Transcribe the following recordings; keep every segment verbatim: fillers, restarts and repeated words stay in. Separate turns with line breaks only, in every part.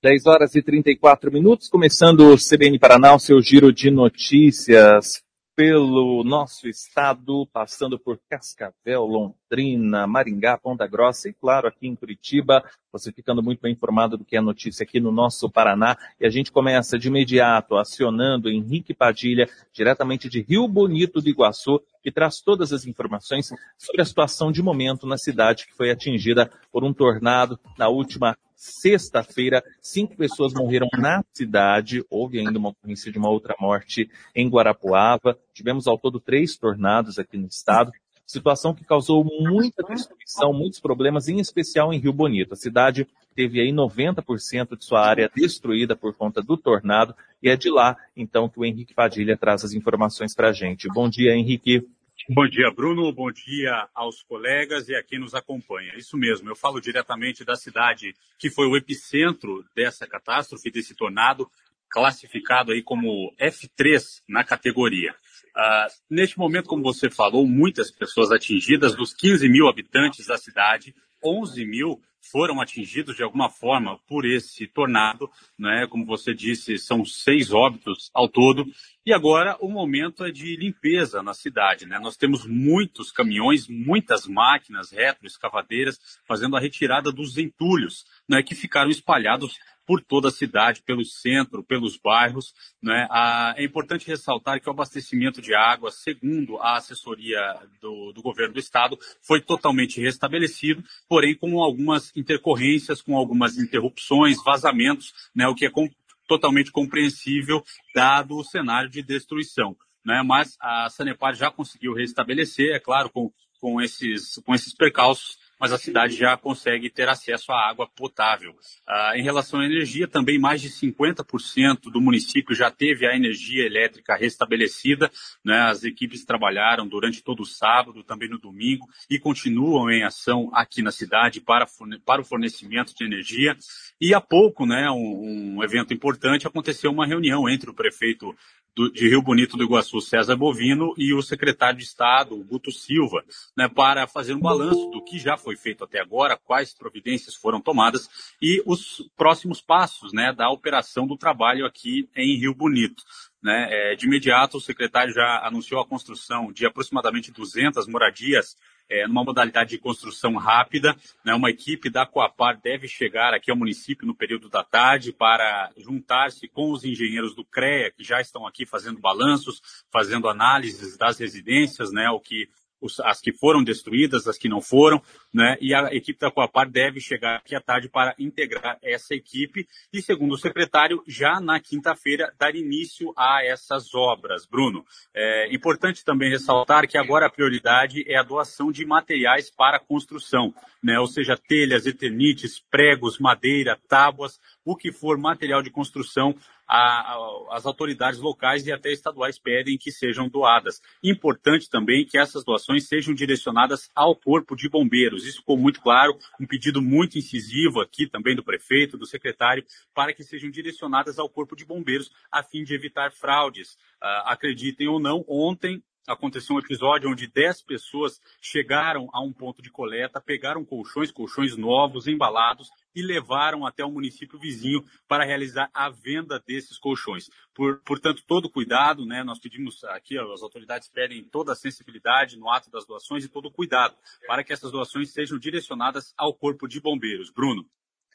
dez horas e trinta e quatro minutos, começando o C B N Paraná, o seu giro de notícias pelo nosso estado, passando por Cascavel, Londrina, Maringá, Ponta Grossa e, claro, aqui em Curitiba, você ficando muito bem informado do que é notícia aqui no nosso Paraná. E a gente começa de imediato acionando Henrique Padilha, diretamente de Rio Bonito do Iguaçu, que traz todas as informações sobre a situação de momento na cidade que foi atingida por um tornado na última sexta-feira. Cinco pessoas morreram na cidade. Houve ainda uma ocorrência de uma outra morte em Guarapuava. Tivemos ao todo três tornados aqui no estado. Situação que causou muita destruição, muitos problemas, em especial em Rio Bonito. A cidade teve aí noventa por cento de sua área destruída por conta do tornado. E é de lá, então, que o Henrique Padilha traz as informações para a gente. Bom dia, Henrique.
Bom dia, Bruno. Bom dia aos colegas e a quem nos acompanha. Isso mesmo, eu falo diretamente da cidade que foi o epicentro dessa catástrofe, desse tornado, classificado aí como F três na categoria. Uh, neste momento, como você falou, muitas pessoas atingidas. Dos quinze mil habitantes da cidade, onze mil foram atingidos de alguma forma por esse tornado, né? Como você disse, são seis óbitos ao todo. E agora o momento é de limpeza na cidade, né? Nós temos muitos caminhões, muitas máquinas retroescavadeiras fazendo a retirada dos entulhos, né? Que ficaram espalhados por toda a cidade, pelo centro, pelos bairros, né? Ah, é importante ressaltar que o abastecimento de água, segundo a assessoria do, do governo do estado, foi totalmente restabelecido, porém com algumas intercorrências, com algumas interrupções, vazamentos, né? O que é com, totalmente compreensível dado o cenário de destruição, né? Mas a Sanepar já conseguiu restabelecer, é claro, com, com, esses, com esses percalços, mas a cidade já consegue ter acesso à água potável. Ah, em relação à energia, também mais de cinquenta por cento do município já teve a energia elétrica restabelecida, né? As equipes trabalharam durante todo o sábado, também no domingo, e continuam em ação aqui na cidade para, para o fornecimento de energia. E há pouco, né, um, um evento importante, aconteceu uma reunião entre o prefeito Do, de Rio Bonito do Iguaçu, César Bovino, e o secretário de Estado, Guto Silva, né, para fazer um balanço do que já foi feito até agora, quais providências foram tomadas e os próximos passos, né, da operação do trabalho aqui em Rio Bonito. Né? É, de imediato, o secretário já anunciou a construção de aproximadamente duzentas moradias É, numa modalidade de construção rápida, né? Uma equipe da Coapar deve chegar aqui ao município no período da tarde para juntar-se com os engenheiros do CREA, que já estão aqui fazendo balanços, fazendo análises das residências, né? O que, os, as que foram destruídas, as que não foram, né? E a equipe da Coapar deve chegar aqui à tarde para integrar essa equipe e, segundo o secretário, já na quinta-feira dar início a essas obras. Bruno, é importante também ressaltar que agora a prioridade é a doação de materiais para a construção, né? Ou seja, telhas, eternites, pregos, madeira, tábuas, o que for material de construção, a, a, as autoridades locais e até estaduais pedem que sejam doadas. Importante também que essas doações sejam direcionadas ao Corpo de Bombeiros. Isso ficou muito claro, um pedido muito incisivo aqui também do prefeito, do secretário, para que sejam direcionadas ao Corpo de Bombeiros a fim de evitar fraudes. Uh, acreditem ou não, ontem aconteceu um episódio onde dez pessoas chegaram a um ponto de coleta, pegaram colchões, colchões novos, embalados, e levaram até o município vizinho para realizar a venda desses colchões. Por, portanto, todo cuidado, né? Nós pedimos aqui, as autoridades pedem toda a sensibilidade no ato das doações e todo cuidado para que essas doações sejam direcionadas ao Corpo de Bombeiros. Bruno.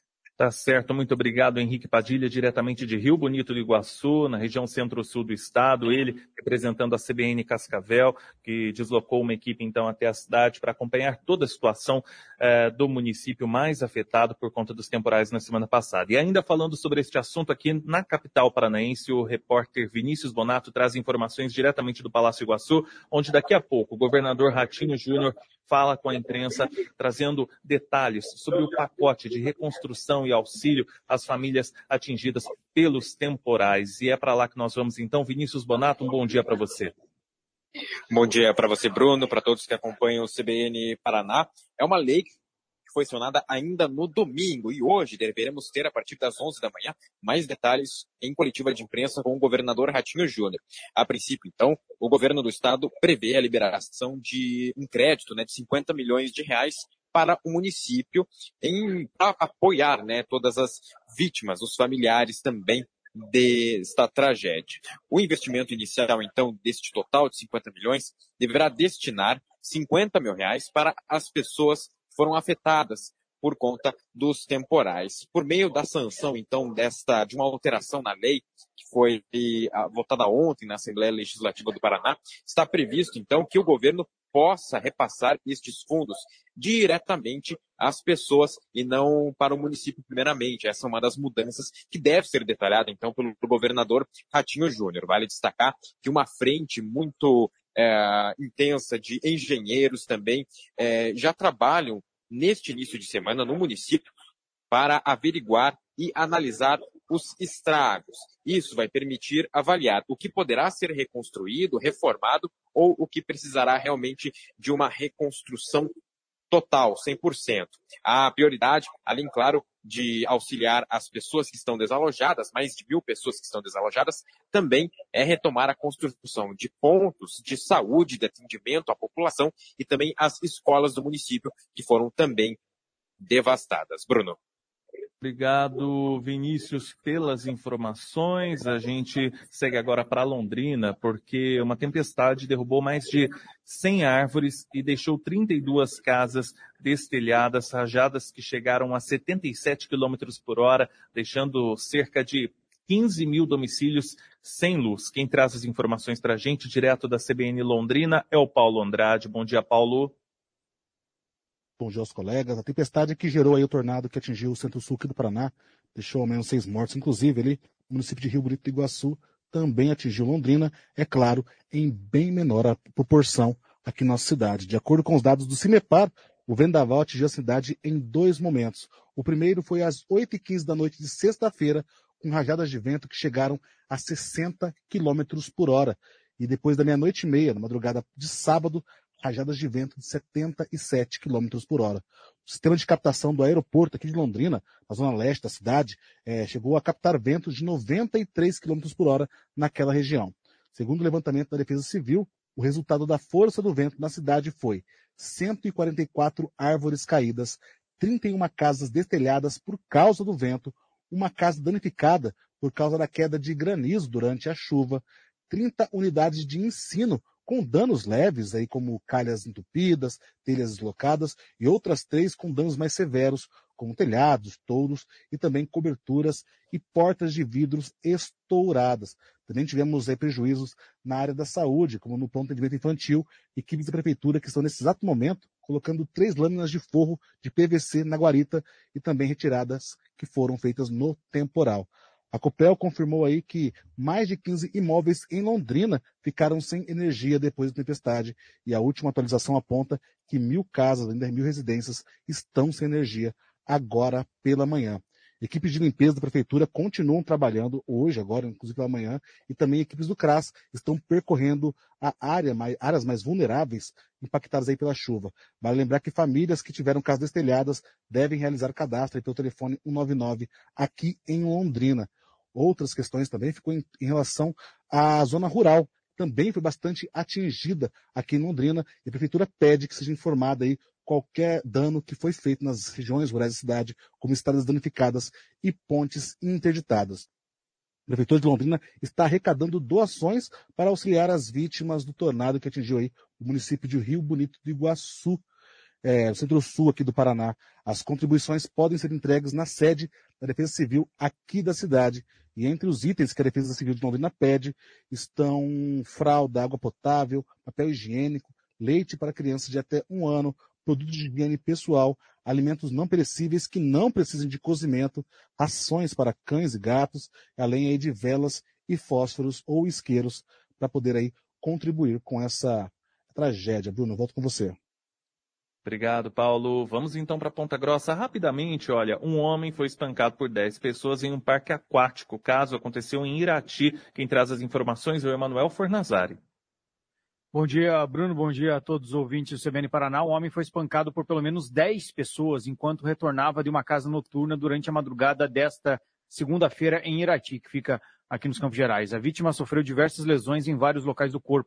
Tá certo, muito obrigado, Henrique Padilha, diretamente de Rio Bonito do Iguaçu, na região centro-sul do estado, ele representando a C B N Cascavel, que deslocou uma equipe então até a cidade para acompanhar toda a situação eh, do município mais afetado por conta dos temporais na semana passada. E ainda falando sobre este assunto aqui na capital paranaense, o repórter Vinícius Bonato traz informações diretamente do Palácio Iguaçu, onde daqui a pouco o governador Ratinho Júnior fala com a imprensa, trazendo detalhes sobre o pacote de reconstrução e auxílio às famílias atingidas pelos temporais. E é para lá que nós vamos então. Vinícius Bonato, um bom dia para você.
Bom dia para você, Bruno, para todos que acompanham o C B N Paraná. É uma lei que foi sancionada ainda no domingo e hoje deveremos ter, a partir das onze da manhã, mais detalhes em coletiva de imprensa com o governador Ratinho Júnior. A princípio, então, o governo do estado prevê a liberação de um crédito, né, de cinquenta milhões de reais para o município em pra apoiar, né, todas as vítimas, os familiares também desta tragédia. O investimento inicial, então, deste total de cinquenta milhões, deverá destinar cinquenta mil reais para as pessoas que foram afetadas por conta dos temporais. Por meio da sanção, então, desta, de uma alteração na lei, que foi a, votada ontem na Assembleia Legislativa do Paraná, está previsto, então, que o governo possa repassar estes fundos diretamente às pessoas e não para o município primeiramente. Essa é uma das mudanças que deve ser detalhada, então, pelo governador Ratinho Júnior. Vale destacar que uma frente muito é, intensa de engenheiros também é, já trabalham neste início de semana no município para averiguar e analisar os estragos. Isso vai permitir avaliar o que poderá ser reconstruído, reformado ou o que precisará realmente de uma reconstrução total, cem por cento. A prioridade, além, claro, de auxiliar as pessoas que estão desalojadas, mais de mil pessoas que estão desalojadas, também é retomar a construção de pontos de saúde, de atendimento à população e também as escolas do município que foram também devastadas. Bruno.
Obrigado, Vinícius, pelas informações. A gente segue agora para Londrina, porque uma tempestade derrubou mais de cem árvores e deixou trinta e duas casas destelhadas, rajadas que chegaram a setenta e sete quilômetros por hora, deixando cerca de quinze mil domicílios sem luz. Quem traz as informações para a gente, direto da C B N Londrina, é o Paulo Andrade. Bom dia, Paulo.
Bom dia aos colegas. A tempestade que gerou aí o tornado que atingiu o centro-sul aqui do Paraná, deixou ao menos seis mortos, inclusive ali, o município de Rio Bonito do Iguaçu também atingiu Londrina, é claro, em bem menor a proporção aqui na nossa cidade. De acordo com os dados do CIMEPAR, o vendaval atingiu a cidade em dois momentos. O primeiro foi às oito e quinze da noite de sexta-feira, com rajadas de vento que chegaram a sessenta quilômetros por hora. E depois da meia-noite e meia, na madrugada de sábado, rajadas de vento de setenta e sete quilômetros por hora. O sistema de captação do aeroporto aqui de Londrina, na zona leste da cidade, é, chegou a captar ventos de noventa e três quilômetros por hora naquela região. Segundo o levantamento da Defesa Civil, o resultado da força do vento na cidade foi cento e quarenta e quatro árvores caídas, trinta e uma casas destelhadas por causa do vento, uma casa danificada por causa da queda de granizo durante a chuva, trinta unidades de ensino com danos leves, aí como calhas entupidas, telhas deslocadas, e outras três com danos mais severos, como telhados, toldos e também coberturas e portas de vidros estouradas. Também tivemos aí prejuízos na área da saúde, como no pronto atendimento infantil, equipes da prefeitura que estão nesse exato momento colocando três lâminas de forro de P V C na guarita e também retiradas que foram feitas no temporal. A Copel confirmou aí que mais de quinze imóveis em Londrina ficaram sem energia depois da tempestade e a última atualização aponta que mil casas, ainda mil residências, estão sem energia agora pela manhã. Equipes de limpeza da prefeitura continuam trabalhando hoje, agora, inclusive pela manhã, e também equipes do CRAS estão percorrendo a área, mais, áreas mais vulneráveis impactadas aí pela chuva. Vale lembrar que famílias que tiveram casas destelhadas devem realizar cadastro aí pelo telefone um nove nove aqui em Londrina. Outras questões também ficou em, em relação à zona rural. Também foi bastante atingida aqui em Londrina e a prefeitura pede que seja informada aí qualquer dano que foi feito nas regiões rurais da cidade, como estradas danificadas e pontes interditadas. A Prefeitura de Londrina está arrecadando doações para auxiliar as vítimas do tornado que atingiu aí o município de Rio Bonito do Iguaçu, é, no centro-sul aqui do Paraná. As contribuições podem ser entregues na sede da Defesa Civil aqui da cidade. E entre os itens que a Defesa Civil de Londrina pede estão fralda, água potável, papel higiênico, leite para crianças de até um ano, produtos de higiene pessoal, alimentos não perecíveis que não precisem de cozimento, rações para cães e gatos, além aí de velas e fósforos ou isqueiros para poder aí contribuir com essa tragédia. Bruno, eu volto com você.
Obrigado, Paulo. Vamos então para Ponta Grossa. Rapidamente, olha, um homem foi espancado por dez pessoas em um parque aquático. O caso aconteceu em Irati. Quem traz as informações é o Emanuel Fornazari.
Bom dia, Bruno. Bom dia a todos os ouvintes do C B N Paraná. O homem foi espancado por pelo menos dez pessoas enquanto retornava de uma casa noturna durante a madrugada desta segunda-feira em Irati, que fica aqui nos Campos Gerais. A vítima sofreu diversas lesões em vários locais do corpo.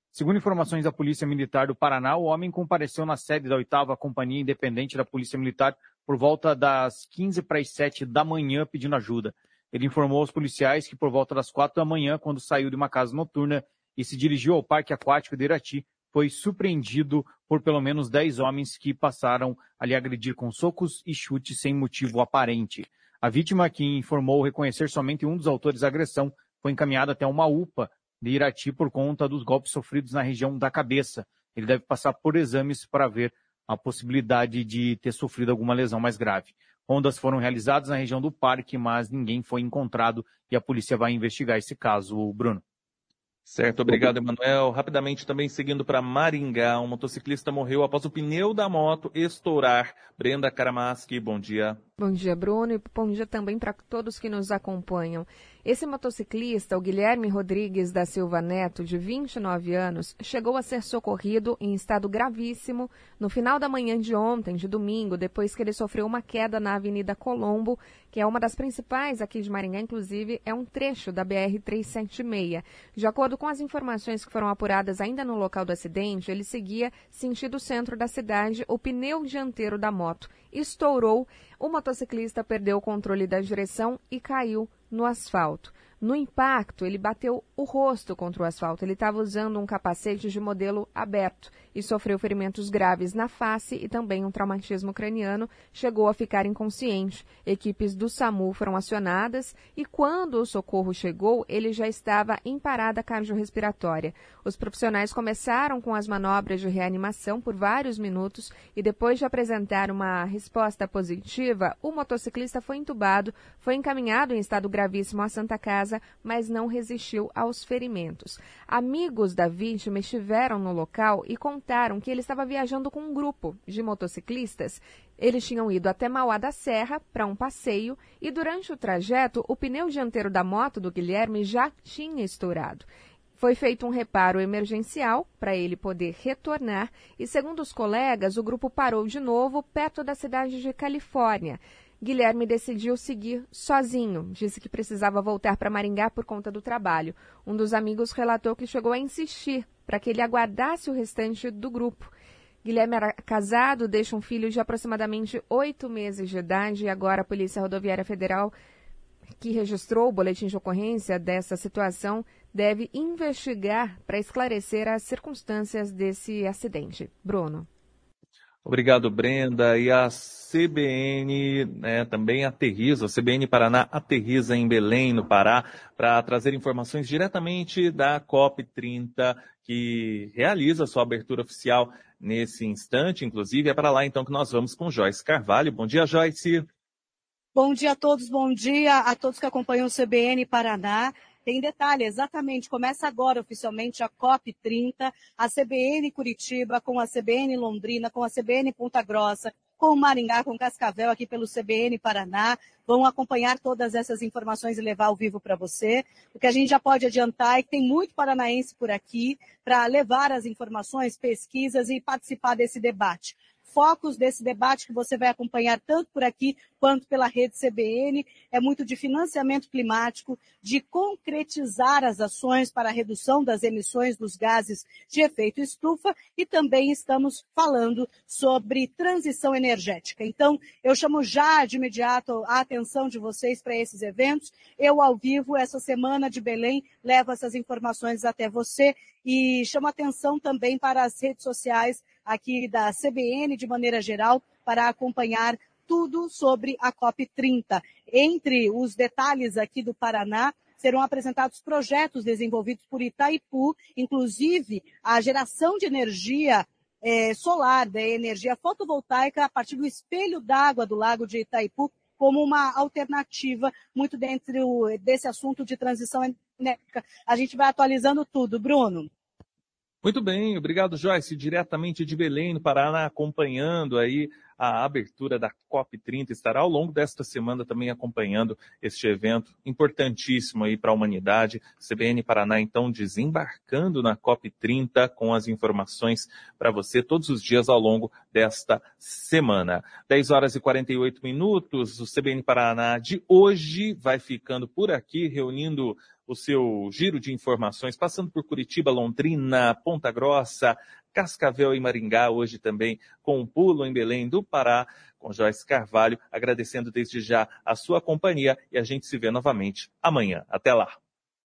Segundo informações da Polícia Militar do Paraná, o homem compareceu na sede da oitava Companhia Independente da Polícia Militar por volta das quinze para as sete da manhã pedindo ajuda. Ele informou aos policiais que por volta das quatro da manhã, quando saiu de uma casa noturna e se dirigiu ao Parque Aquático de Irati, foi surpreendido por pelo menos dez homens que passaram a lhe agredir com socos e chutes sem motivo aparente. A vítima, que informou reconhecer somente um dos autores da agressão, foi encaminhada até uma U P A de Irati por conta dos golpes sofridos na região da cabeça. Ele deve passar por exames para ver a possibilidade de ter sofrido alguma lesão mais grave. Rondas foram realizadas na região do parque, mas ninguém foi encontrado e a polícia vai investigar esse caso, Bruno.
Certo, obrigado, Emanuel. Rapidamente, também seguindo para Maringá, um motociclista morreu após o pneu da moto estourar. Brenda Karamaski, bom dia.
Bom dia, Bruno, e bom dia também para todos que nos acompanham. Esse motociclista, o Guilherme Rodrigues da Silva Neto, de vinte e nove anos, chegou a ser socorrido em estado gravíssimo no final da manhã de ontem, de domingo, depois que ele sofreu uma queda na Avenida Colombo, que é uma das principais aqui de Maringá, inclusive é um trecho da B R trezentos e setenta e seis. De acordo com as informações que foram apuradas ainda no local do acidente, ele seguia sentido centro da cidade, o pneu dianteiro da moto estourou, o motociclista perdeu o controle da direção e caiu no asfalto. No impacto, ele bateu o rosto contra o asfalto. Ele estava usando um capacete de modelo aberto e sofreu ferimentos graves na face e também um traumatismo craniano. Chegou a ficar inconsciente. Equipes do SAMU foram acionadas e quando o socorro chegou, ele já estava em parada cardiorrespiratória. Os profissionais começaram com as manobras de reanimação por vários minutos e depois de apresentar uma resposta positiva, o motociclista foi entubado, foi encaminhado em estado gravíssimo à Santa Casa, mas não resistiu aos ferimentos. Amigos da vítima estiveram no local e contaram que ele estava viajando com um grupo de motociclistas. Eles tinham ido até Mauá da Serra para um passeio e durante o trajeto o pneu dianteiro da moto do Guilherme já tinha estourado. Foi feito um reparo emergencial para ele poder retornar e, segundo os colegas, o grupo parou de novo perto da cidade de Califórnia. Guilherme decidiu seguir sozinho. Disse que precisava voltar para Maringá por conta do trabalho. Um dos amigos relatou que chegou a insistir para que ele aguardasse o restante do grupo. Guilherme era casado, deixa um filho de aproximadamente oito meses de idade e agora a Polícia Rodoviária Federal, que registrou o boletim de ocorrência dessa situação, deve investigar para esclarecer as circunstâncias desse acidente. Bruno.
Obrigado, Brenda. E a C B N né, também aterriza, a C B N Paraná aterriza em Belém, no Pará, para trazer informações diretamente da COP trinta, que realiza sua abertura oficial nesse instante. Inclusive, é para lá então que nós vamos com Joyce Carvalho. Bom dia, Joyce.
Bom dia a todos, bom dia a todos que acompanham o C B N Paraná. Tem detalhe, exatamente, começa agora oficialmente a COP trinta, a C B N Curitiba, com a C B N Londrina, com a C B N Ponta Grossa, com o Maringá, com Cascavel, aqui pelo C B N Paraná. Vão acompanhar todas essas informações e levar ao vivo para você. O que a gente já pode adiantar é que tem muito paranaense por aqui para levar as informações, pesquisas e participar desse debate. Focos desse debate que você vai acompanhar tanto por aqui quanto pela rede C B N, é muito de financiamento climático, de concretizar as ações para a redução das emissões dos gases de efeito estufa e também estamos falando sobre transição energética. Então, eu chamo já de imediato a atenção de vocês para esses eventos. Eu, ao vivo, essa semana de Belém, levo essas informações até você e chamo atenção também para as redes sociais aqui da C B N, de maneira geral, para acompanhar tudo sobre a COP trinta. Entre os detalhes aqui do Paraná, serão apresentados projetos desenvolvidos por Itaipu, inclusive a geração de energia é, solar, da energia fotovoltaica, a partir do espelho d'água do lago de Itaipu, como uma alternativa muito dentro desse assunto de transição energética. A gente vai atualizando tudo. Bruno.
Muito bem, obrigado, Joyce. Diretamente de Belém, no Paraná, acompanhando aí a abertura da COP trinta. Estará ao longo desta semana também acompanhando este evento importantíssimo aí para a humanidade. C B N Paraná, então, desembarcando na COP trinta com as informações para você todos os dias ao longo desta semana. dez horas e quarenta e oito minutos, o C B N Paraná de hoje vai ficando por aqui, reunindo o seu giro de informações, passando por Curitiba, Londrina, Ponta Grossa, Cascavel e Maringá, hoje também com um pulo em Belém do Pará, com Joyce Carvalho, agradecendo desde já a sua companhia e a gente se vê novamente amanhã. Até lá!